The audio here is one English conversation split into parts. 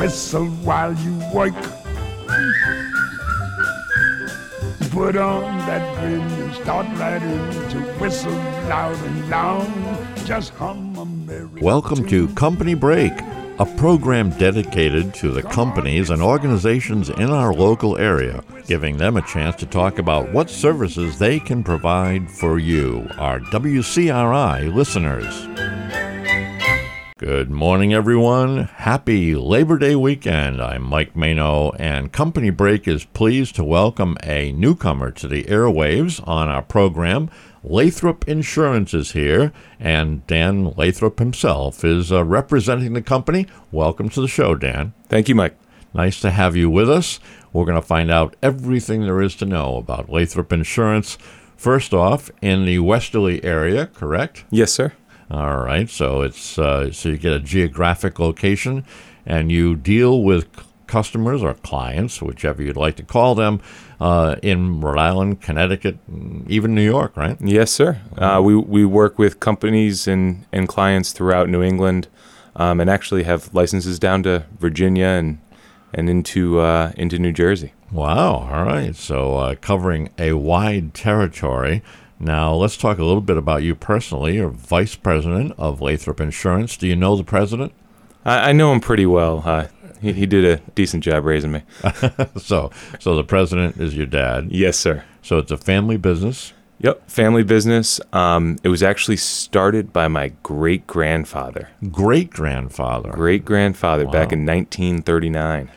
whistle while you work. Put on that grin and start right in to whistle loud and long. Just hum a merry Welcome to Company Break, a program dedicated to the companies and organizations in our local area, giving them a chance to talk about what services they can provide for you, our WCRI listeners. Good morning, everyone. Happy Labor Day weekend. I'm Mike Mano, and Company Break is pleased to welcome a newcomer to the airwaves on our program. Lathrop Insurance is here, and Dan Lathrop himself is representing the company. Welcome to the show, Dan. Thank you, Mike. Nice to have you with us. We're going to find out everything there is to know about Lathrop Insurance. First off, in the Westerly area, correct? Yes, sir. All right, so it's so you get a geographic location, and you deal with customers or clients, whichever you'd like to call them, in Rhode Island, Connecticut, even New York, right? Yes, sir. We work with companies and clients throughout New England, and actually have licenses down to Virginia and into New Jersey. Wow, all right, so covering a wide territory. Now, let's talk a little bit about you personally. You're vice president of Lathrop Insurance. Do you know the president? I know him pretty well. He did a decent job raising me. So the president is your dad. Yes, sir. So it's a family business. Yep, family business. It was actually started by my great-grandfather. Great-grandfather. Great-grandfather. Wow. Back in 1939.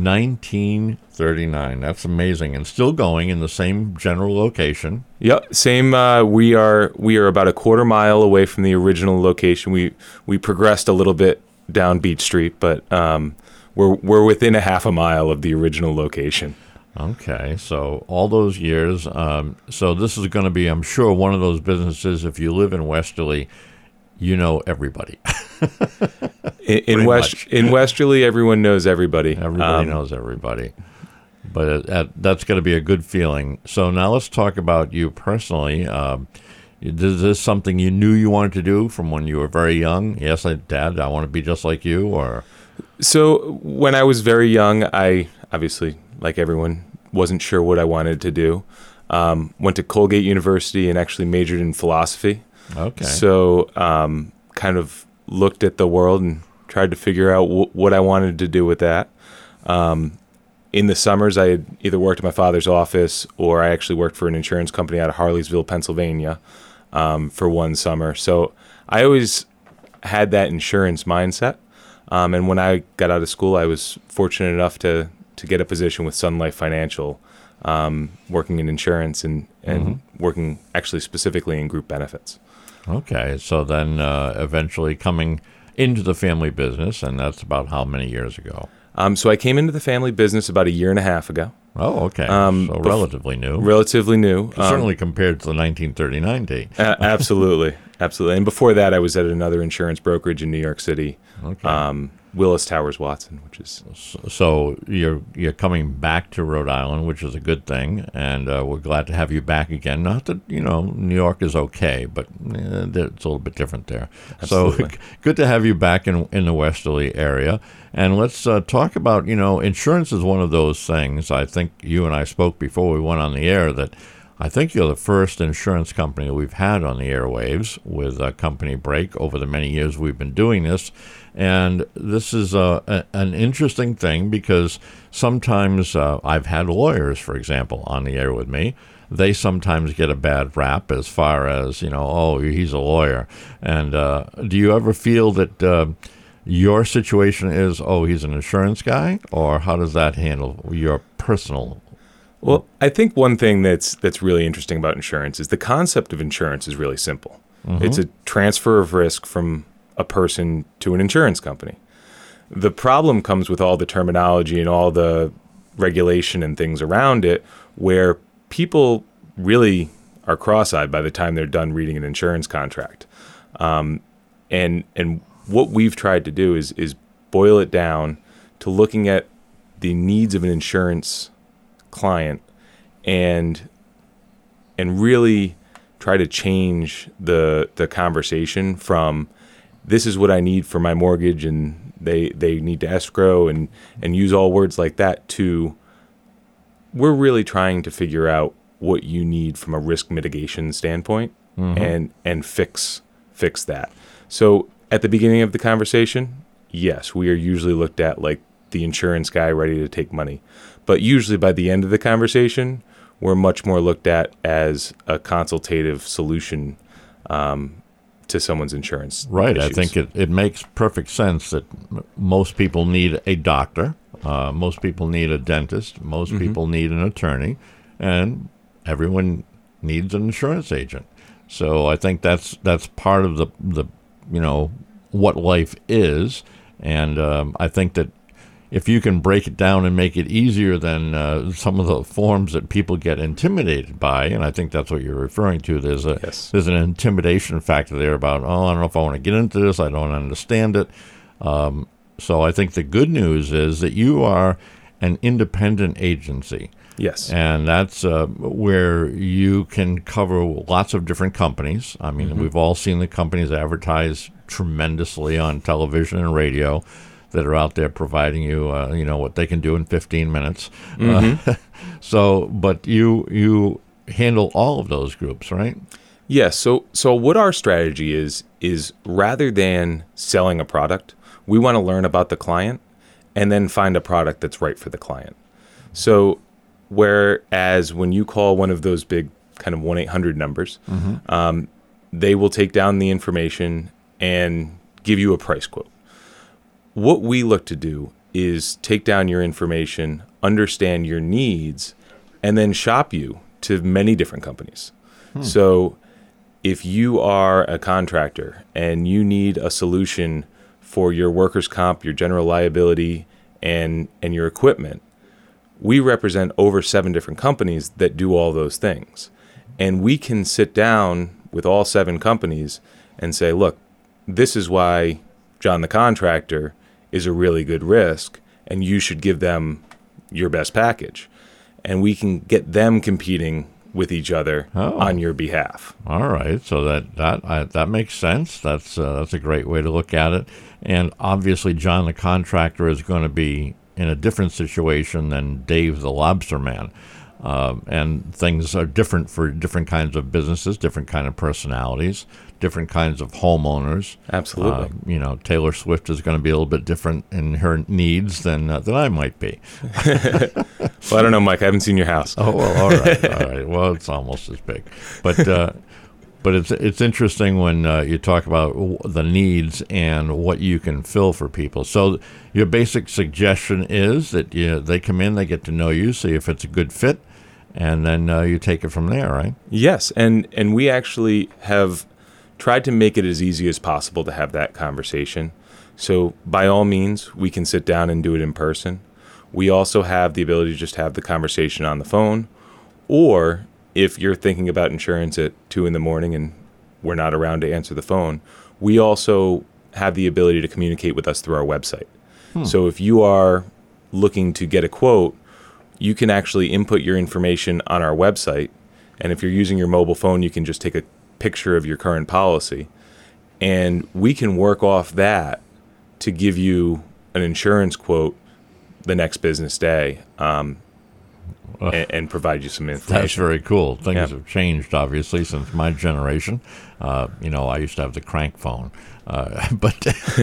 1939. That's amazing, and still going in the same general location. Yep, same. We are about a quarter mile away from the original location. We progressed a little bit down Beach Street, but we're within a half a mile of the original location. Okay, so all those years. So this is going to be, I'm sure, one of those businesses. If you live in Westerly, you know everybody. In Westerly, everyone knows everybody. Everybody knows everybody. But that's going to be a good feeling. So now let's talk about you personally. Is this something you knew you wanted to do from when you were very young? Yes, Dad, I want to be just like you, or? So when I was very young, I obviously, like everyone, wasn't sure what I wanted to do. Went to Colgate University and actually majored in philosophy. Okay. So kind of looked at the world and tried to figure out what I wanted to do with that. In the summers, I had either worked at my father's office or I actually worked for an insurance company out of Harleysville, Pennsylvania, for one summer. So I always had that insurance mindset. And when I got out of school, I was fortunate enough to get a position with Sun Life Financial, working in insurance and working actually specifically in group benefits. Okay, so then eventually coming into the family business, and that's about how many years ago? So I came into the family business about a year and a half ago. Oh, okay. So relatively new. Relatively new. Certainly compared to the 1939 date. Absolutely. Absolutely. And before that, I was at another insurance brokerage in New York City, Okay. Willis Towers Watson, which is... So you're coming back to Rhode Island, which is a good thing, and we're glad to have you back again. Not that, New York is okay, but it's a little bit different there. Absolutely. So good to have you back in the Westerly area. And let's talk about, insurance is one of those things. I think you and I spoke before we went on the air that I think you're the first insurance company that we've had on the airwaves with Company Break over the many years we've been doing this. And this is an interesting thing because sometimes I've had lawyers, for example, on the air with me. They sometimes get a bad rap as far as, oh, he's a lawyer. And do you ever feel that your situation is, oh, he's an insurance guy? Or how does that handle your personal? Well, I think one thing that's really interesting about insurance is the concept of insurance is really simple. Mm-hmm. It's a transfer of risk from a person to an insurance company. The problem comes with all the terminology and all the regulation and things around it, where people really are cross-eyed by the time they're done reading an insurance contract. And what we've tried to do is boil it down to looking at the needs of an insurance client and really try to change the conversation from this is what I need for my mortgage and they need to escrow and use all words like that to, we're really trying to figure out what you need from a risk mitigation standpoint and fix that. So at the beginning of the conversation, yes, we are usually looked at like the insurance guy ready to take money. But usually by the end of the conversation, we're much more looked at as a consultative solution to someone's insurance Right. issues. I think it makes perfect sense that most people need a doctor, most people need a dentist, most people need an attorney, and everyone needs an insurance agent. So I think that's part of the what life is, and I think that if you can break it down and make it easier than some of the forms that people get intimidated by, and I think that's what you're referring to. There's an intimidation factor there about, I don't know if I want to get into this, I don't understand it. So I think the good news is that you are an independent agency. Yes. And that's where you can cover lots of different companies. I mean, we've all seen the companies advertise tremendously on television and radio that are out there providing you, what they can do in 15 minutes. But you handle all of those groups, right? Yes. So what our strategy is rather than selling a product, we want to learn about the client and then find a product that's right for the client. So whereas when you call one of those big kind of 1-800 numbers, they will take down the information and give you a price quote. What we look to do is take down your information, understand your needs, and then shop you to many different companies. So if you are a contractor and you need a solution for your workers' comp, your general liability, and your equipment, we represent over 7 different companies that do all those things. And we can sit down with all 7 companies and say, look, this is why John the contractor is a really good risk, and you should give them your best package. And we can get them competing with each other on your behalf. All right, so that makes sense. That's a great way to look at it. And obviously, John the contractor is going to be in a different situation than Dave the lobster man. And things are different for different kinds of businesses, different kind of personalities, different kinds of homeowners. Absolutely. Taylor Swift is going to be a little bit different in her needs than I might be. Well, I don't know, Mike. I haven't seen your house. Oh, well, all right. Well, it's almost as big. But it's interesting when you talk about the needs and what you can fill for people. So your basic suggestion is that they come in, they get to know you, see if it's a good fit, and then you take it from there, right? Yes, and we actually have tried to make it as easy as possible to have that conversation. So by all means, we can sit down and do it in person. We also have the ability to just have the conversation on the phone, or if you're thinking about insurance at 2 a.m. and we're not around to answer the phone, we also have the ability to communicate with us through our website. So if you are looking to get a quote, you can actually input your information on our website. And if you're using your mobile phone, you can just take a picture of your current policy. And we can work off that to give you an insurance quote the next business day. And provide you some information. That's very cool. Things have changed, obviously, since my generation. I used to have the crank phone. But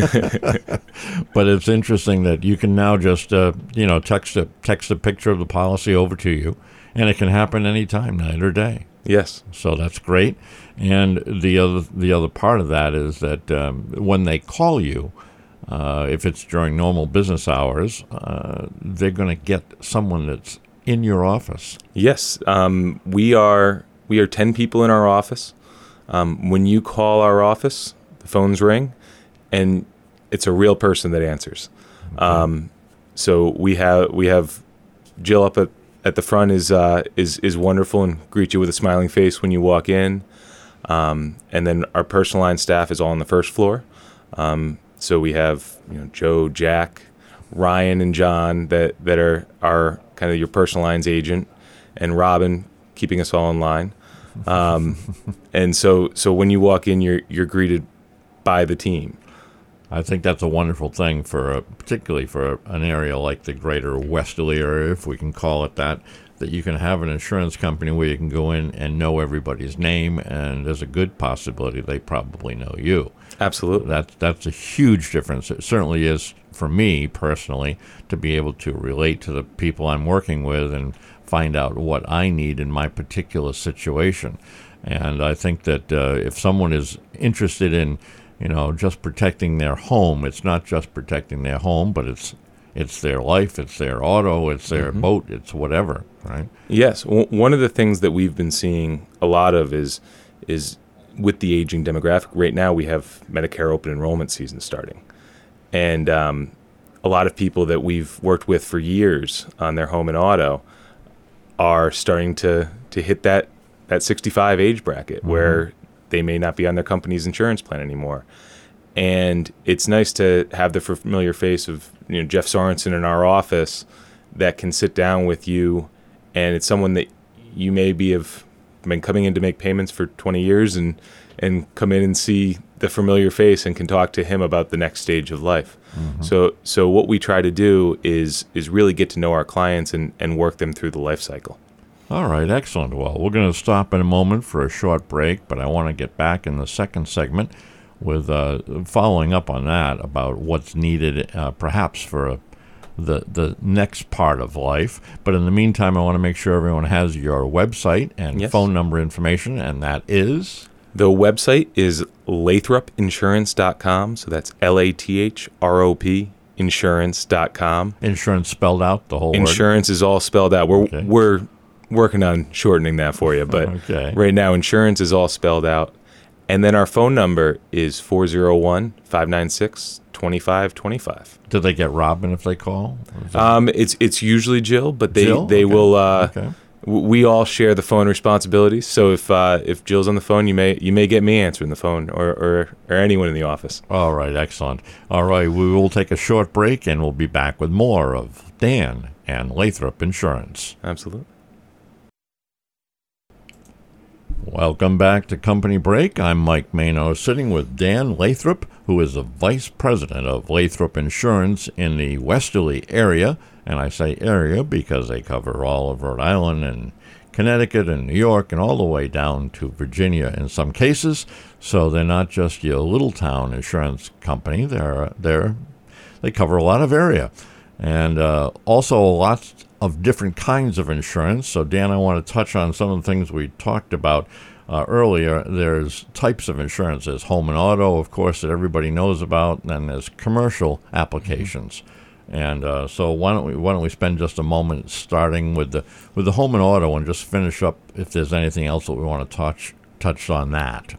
it's interesting that you can now just, text a picture of the policy over to you, and it can happen anytime, night or day. Yes. So that's great. And the other part of that is that when they call you, if it's during normal business hours, they're going to get someone that's in your office. Yes. We are 10 people in our office. When you call our office, the phones ring, and it's a real person that answers. Okay. So we have Jill up at the front is wonderful and greet you with a smiling face when you walk in. And then our personal line staff is all on the first floor. So we have Joe, Jack, Ryan, and John that are kind of your personal lines agent, and Robin keeping us all in line. And so when you walk in, you're greeted by the team. I think that's a wonderful thing particularly for an area like the greater Westerly area, if we can call it that you can have an insurance company where you can go in and know everybody's name, and there's a good possibility they probably know you. Absolutely. That's a huge difference. It certainly is for me personally to be able to relate to the people I'm working with and find out what I need in my particular situation. And I think that if someone is interested in, just protecting their home, it's not just protecting their home, but it's their life, it's their auto, it's their boat, it's whatever, right? Yes. One of the things that we've been seeing a lot of is with the aging demographic. Right now we have Medicare open enrollment season starting. And a lot of people that we've worked with for years on their home and auto are starting to hit that 65 age bracket where they may not be on their company's insurance plan anymore. And it's nice to have the familiar face of Jeff Sorensen in our office that can sit down with you, and it's someone that you maybe have been coming in to make payments for 20 years and come in and see the familiar face and can talk to him about the next stage of life. So what we try to do is really get to know our clients and work them through the life cycle. All right, excellent. Well, we're going to stop in a moment for a short break, but I want to get back in the second segment with following up on that about what's needed perhaps for the next part of life. But in the meantime, I want to make sure everyone has your website and phone number information, and that is? The website is lathropinsurance.com, so that's LATHROP insurance.com. Insurance spelled out, the whole Insurance word? Is all spelled out. We're working on shortening that for you, but right now insurance is all spelled out. And then our phone number is 401-596-2525. Do they get Robin if they call? It's usually Jill, but they okay. will. We all share the phone responsibilities. So if Jill's on the phone, you may get me answering the phone or anyone in the office. All right, excellent. All right, we will take a short break and we'll be back with more of Dan and Lathrop Insurance. Absolutely. Welcome back to Company Break. I'm Mike Mano, sitting with Dan Lathrop, who is the Vice President of Lathrop Insurance in the Westerly area. And I say area because they cover all of Rhode Island and Connecticut and New York and all the way down to Virginia in some cases. So they're not just your little town insurance company. They cover a lot of area. And also lots of different kinds of insurance. So, Dan, I want to touch on some of the things we talked about earlier. There's types of insurance. There's home and auto, of course, that everybody knows about, and then there's commercial applications. And so why don't we spend just a moment starting with the home and auto and just finish up if there's anything else that we want to touch on that.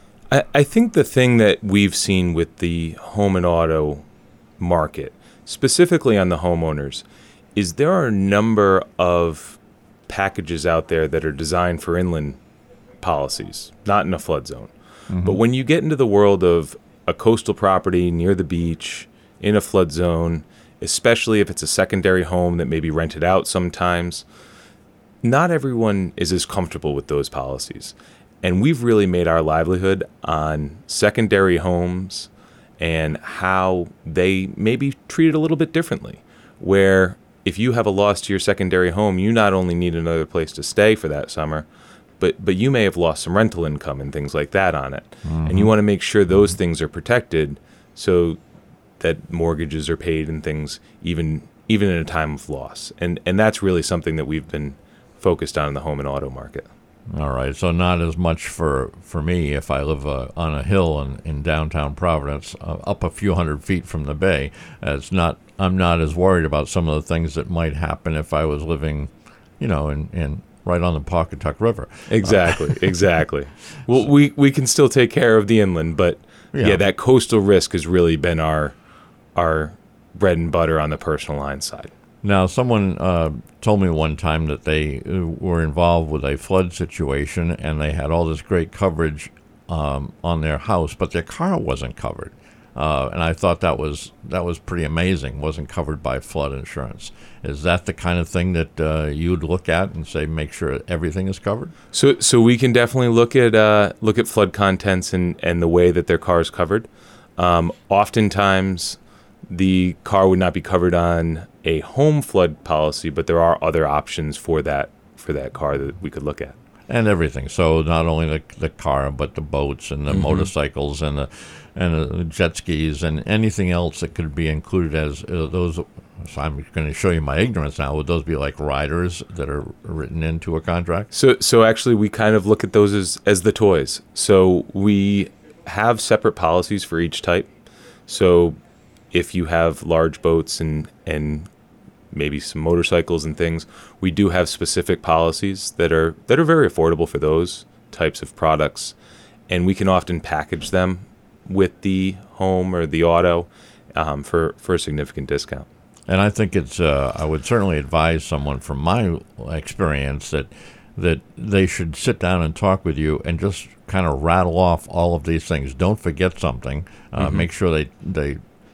I think the thing that we've seen with the home and auto market, specifically on the homeowners, is there are a number of packages out there that are designed for inland policies, not in a flood zone. But when you get into the world of a coastal property near the beach, in a flood zone, especially if it's a secondary home that may be rented out sometimes, not everyone is as comfortable with those policies. And we've really made our livelihood on secondary homes and how they may be treated a little bit differently, where if you have a loss to your secondary home, you not only need another place to stay for that summer, but you may have lost some rental income and things like that on it. And you want to make sure those things are protected so that mortgages are paid and things even in a time of loss. And that's really something that we've been focused on in the home and auto market. All right, so not as much for me if I live on a hill in downtown Providence, up a few hundred feet from the bay. I'm not as worried about some of the things that might happen if I was living, in right on the Pawcatuck River. Exactly. Well, we can still take care of the inland, but that coastal risk has really been our bread and butter on the personal line side. Now, someone told me one time that they were involved with a flood situation and they had all this great coverage on their house, but their car wasn't covered. And I thought that was pretty amazing. Wasn't covered by flood insurance. Is that the kind of thing that you'd look at and say, make sure everything is covered? So we can definitely look at flood contents and the way that their car is covered. Oftentimes, the car would not be covered on a home flood policy, but there are other options for that car that we could look at. And everything. So not only the car, but the boats and the motorcycles and the jet skis and anything else that could be included as those. So I'm going to show you my ignorance now. Would those be like riders that are written into a contract? So actually, we kind of look at those as the toys. So we have separate policies for each type. So if you have large boats and maybe some motorcycles and things, we do have specific policies that are very affordable for those types of products, and we can often package them with the home or the auto for a significant discount. And I think it's I would certainly advise someone from my experience that they should sit down and talk with you and just kind of rattle off all of these things. Don't forget something. Make sure they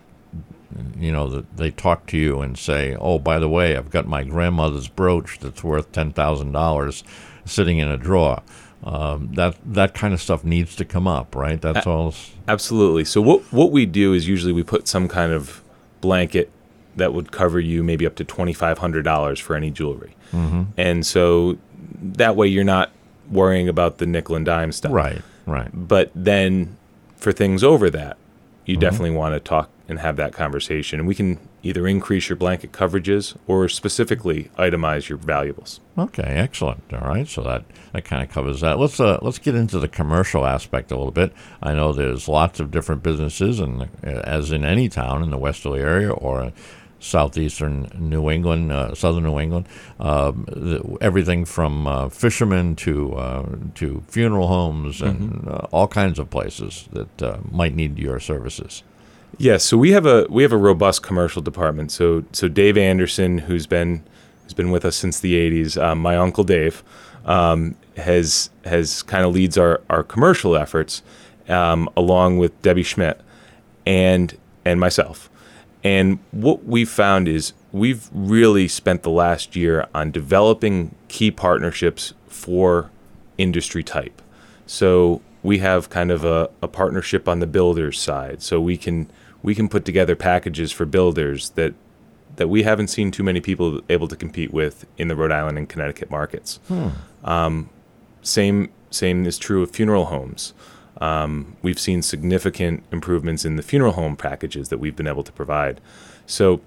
they talk to you and say, oh, by the way, I've got my grandmother's brooch that's worth $10,000 sitting in a drawer. That kind of stuff needs to come up, right? That's all. Absolutely. So what we do is usually we put some kind of blanket that would cover you maybe up to $2,500 for any jewelry. And so that way you're not worrying about the nickel and dime stuff. Right. But then for things over that, you definitely want to talk and have that conversation. And we can either increase your blanket coverages or specifically itemize your valuables. Okay, excellent. All right, so that kind of covers that. Let's get into the commercial aspect a little bit. I know there's lots of different businesses, and as in any town in the Westerly area or southeastern New England, southern New England, everything from fishermen to funeral homes and all kinds of places that might need your services. Yes, so we have a robust commercial department. So Dave Anderson, who's been with us since the 80s, my uncle Dave, has kind of leads our commercial efforts, along with Debbie Schmidt and myself. And what we've found is we've really spent the last year on developing key partnerships for industry type. So we have kind of a partnership on the builders side. So we can put together packages for builders that we haven't seen too many people able to compete with in the Rhode Island and Connecticut markets. Same is true of funeral homes. We've seen significant improvements in the funeral home packages that we've been able to provide. So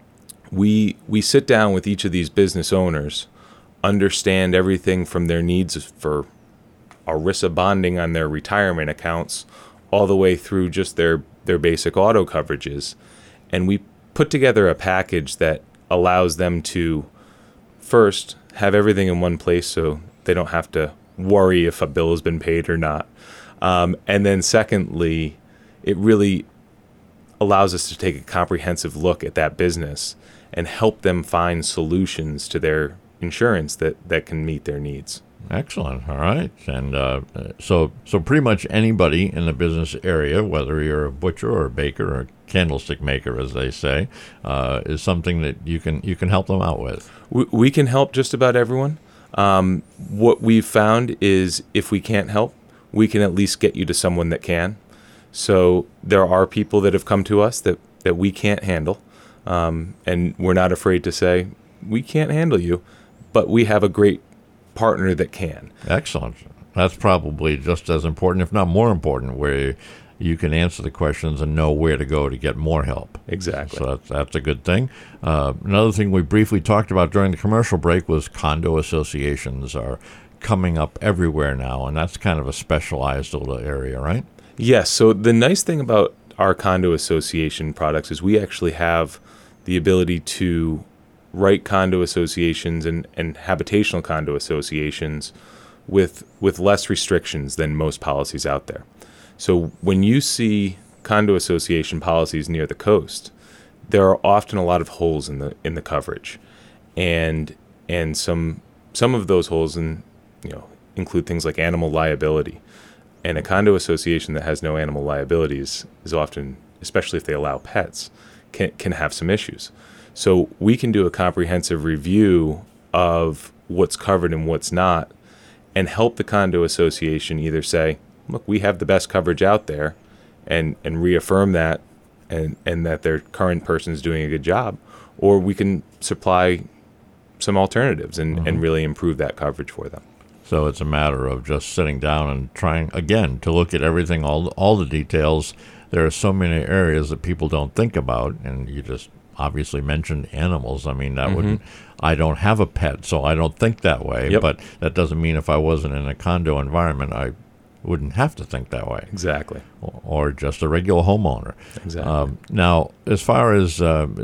we sit down with each of these business owners, understand everything from their needs for ERISA bonding on their retirement accounts all the way through just their basic auto coverages. And we put together a package that allows them to first have everything in one place so they don't have to worry if a bill has been paid or not. And then secondly, it really allows us to take a comprehensive look at that business and help them find solutions to their insurance that can meet their needs. Excellent. All right. And so pretty much anybody in the business area, whether you're a butcher or a baker or a candlestick maker, as they say, is something that you can help them out with. We can help just about everyone. What we've found is if we can't help, we can at least get you to someone that can. So there are people that have come to us that we can't handle, and we're not afraid to say, we can't handle you, but we have a great partner that can. Excellent. That's probably just as important, if not more important, where you can answer the questions and know where to go to get more help. Exactly. So that's a good thing. Another thing we briefly talked about during the commercial break was condo associations are coming up everywhere now, and that's kind of a specialized little area, right? Yes. So the nice thing about our condo association products is we actually have the ability to write condo associations and habitational condo associations with less restrictions than most policies out there. So when you see condo association policies near the coast, there are often a lot of holes in the coverage, and some of those holes include things like animal liability. And a condo association that has no animal liabilities is often, especially if they allow pets, can have some issues. So we can do a comprehensive review of what's covered and what's not, and help the condo association either say, look, we have the best coverage out there, and reaffirm that, and that their current person is doing a good job, or we can supply some alternatives and really improve that coverage for them. So it's a matter of just sitting down and trying, again, to look at everything, all the details. There are so many areas that people don't think about, and you just obviously mentioned animals. I mean, that wouldn't. I don't have a pet, so I don't think that way. Yep. But that doesn't mean if I wasn't in a condo environment, I wouldn't have to think that way. Exactly. Or just a regular homeowner. Exactly. Now, as far as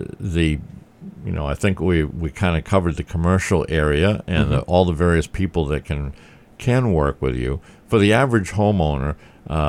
I think we kind of covered the commercial area and all the various people that can work with you. For the average homeowner,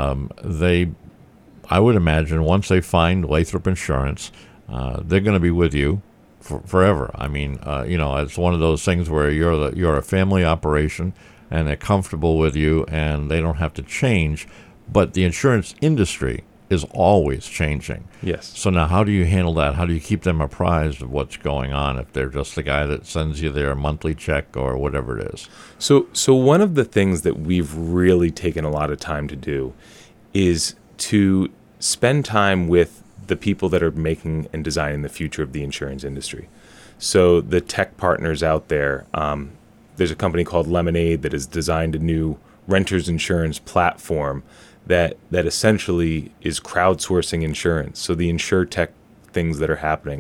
I would imagine once they find Lathrop Insurance, they're going to be with you forever. I mean, it's one of those things where you're a family operation, and they're comfortable with you, and they don't have to change. But the insurance industry is always changing. Yes. So now how do you handle that? How do you keep them apprised of what's going on if they're just the guy that sends you their monthly check or whatever it is? So one of the things that we've really taken a lot of time to do is to spend time with the people that are making and designing the future of the insurance industry. So the tech partners out there, there's a company called Lemonade that has designed a new renters insurance platform that essentially is crowdsourcing insurance. So the InsurTech things that are happening.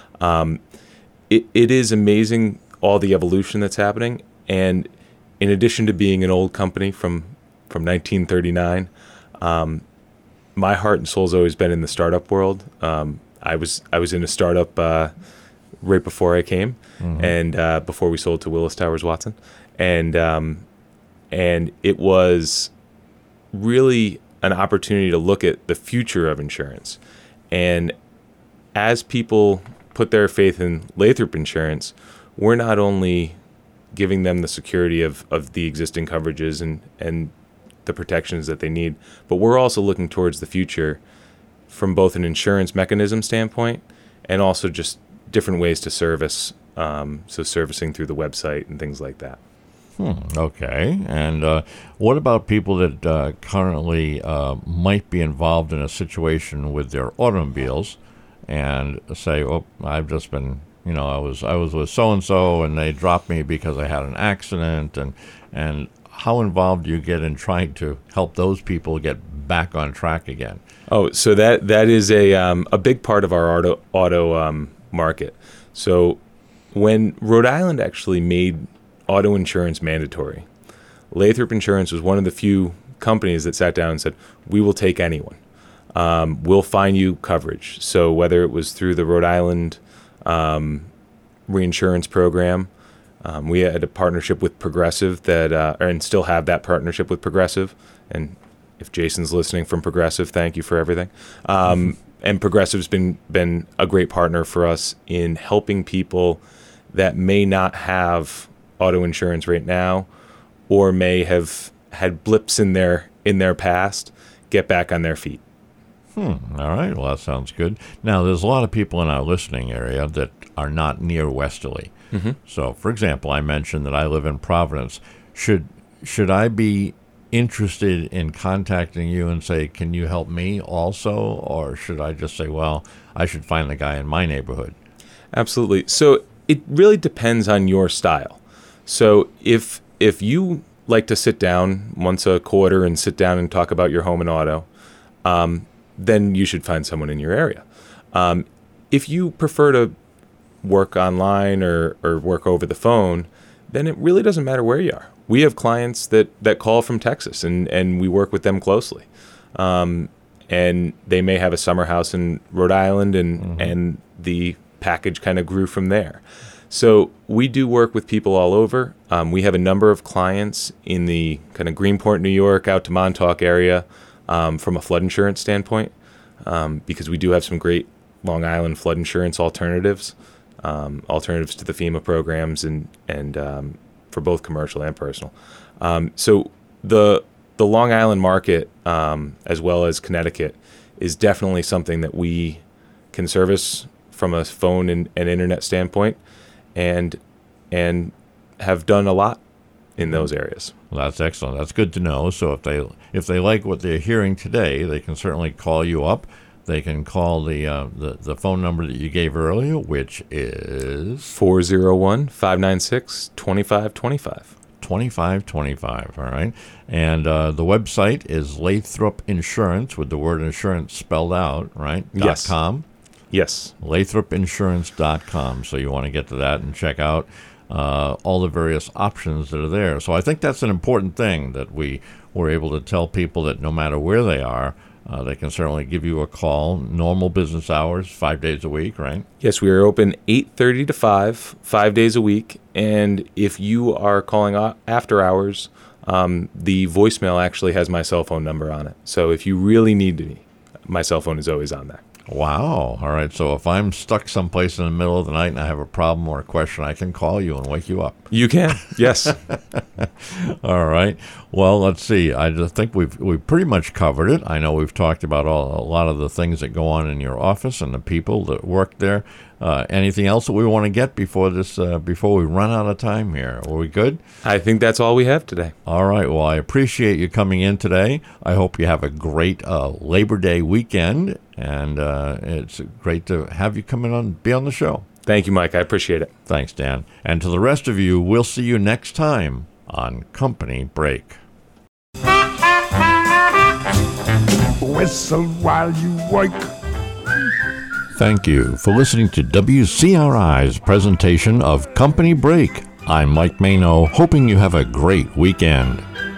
It is amazing, all the evolution that's happening. And in addition to being an old company from 1939, my heart and soul's always been in the startup world. I was in a startup right before I came, and before we sold to Willis Towers Watson, and it was really an opportunity to look at the future of insurance. And as people put their faith in Lathrop Insurance, we're not only giving them the security of the existing coverages and the protections that they need, but we're also looking towards the future from both an insurance mechanism standpoint and also just different ways to service, so servicing through the website and things like that. Okay. And what about people that currently might be involved in a situation with their automobiles and say, oh, I've just been, I was with so-and-so and they dropped me because I had an accident, and how involved do you get in trying to help those people get back on track again? Oh, so that is a big part of our auto market. So when Rhode Island actually made auto insurance mandatory, Lathrop Insurance was one of the few companies that sat down and said, we will take anyone. We'll find you coverage. So whether it was through the Rhode Island reinsurance program, we had a partnership with Progressive and still have that partnership with Progressive. And if Jason's listening from Progressive, thank you for everything. And Progressive's been a great partner for us in helping people that may not have auto insurance right now, or may have had blips in their past, get back on their feet. All right. Well, that sounds good. Now, there's a lot of people in our listening area that are not near Westerly. So, for example, I mentioned that I live in Providence. Should I be interested in contacting you and say, can you help me also? Or should I just say, well, I should find the guy in my neighborhood? Absolutely. So it really depends on your style. So if you like to sit down once a quarter and sit down and talk about your home and auto, then you should find someone in your area. If you prefer to work online or work over the phone, then it really doesn't matter where you are. We have clients that call from Texas, and we work with them closely. And they may have a summer house in Rhode Island, and the package kind of grew from there. So we do work with people all over. We have a number of clients in the kind of Greenport, New York, out to Montauk area from a flood insurance standpoint, because we do have some great Long Island flood insurance alternatives to the FEMA programs and for both commercial and personal. So the Long Island market, as well as Connecticut, is definitely something that we can service from a phone and internet standpoint, and have done a lot in those areas. Well, that's excellent. That's good to know. So if they like what they're hearing today, they can certainly call you up. They can call the phone number that you gave earlier, which is 401-596-2525. 2525. All right. And the website is Lathrop Insurance, with the word insurance spelled out, right? Yes. .com. Yes. LathropInsurance.com. So you want to get to that and check out all the various options that are there. So I think that's an important thing, that we were able to tell people that no matter where they are, they can certainly give you a call. Normal business hours, 5 days a week, right? Yes, we are open 8:30 to 5 days a week. And if you are calling after hours, the voicemail actually has my cell phone number on it. So if you really need me, my cell phone is always on there. Wow. All right. So if I'm stuck someplace in the middle of the night and I have a problem or a question, I can call you and wake you up. You can, yes. All right. Well, let's see. I just think we've pretty much covered it. I know we've talked about a lot of the things that go on in your office and the people that work there. Anything else that we want to get before we run out of time here? Are we good? I think that's all we have today. All right. Well, I appreciate you coming in today. I hope you have a great Labor Day weekend, and it's great to have you come in and be on the show. Thank you, Mike. I appreciate it. Thanks, Dan. And to the rest of you, we'll see you next time on Company Break. Whistle while you work. Thank you for listening to WCRI's presentation of Company Break. I'm Mike Mano, hoping you have a great weekend.